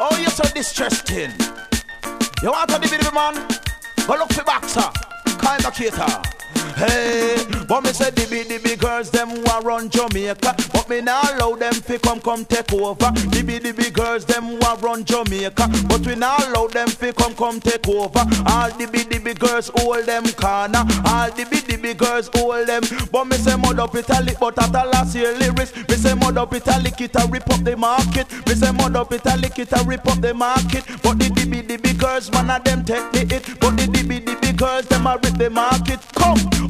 Oh, you're so distressing. You want to be the man? Go look for boxer, kind of cater. Hey, but me say the big girls them who run Jamaica, but me now allow them fi come take over. The big girls them who run Jamaica, but we now allow them fi come take over. All the big girls hold them corner, all the big girls hold them. But me say mud up Italy, but at the last year lyrics, me say mud up Italy, it a rip up the market. Me say mud up Italy, it a rip up the market. But the big girls man of them take the hit, but the big girls them a rip the market. Come.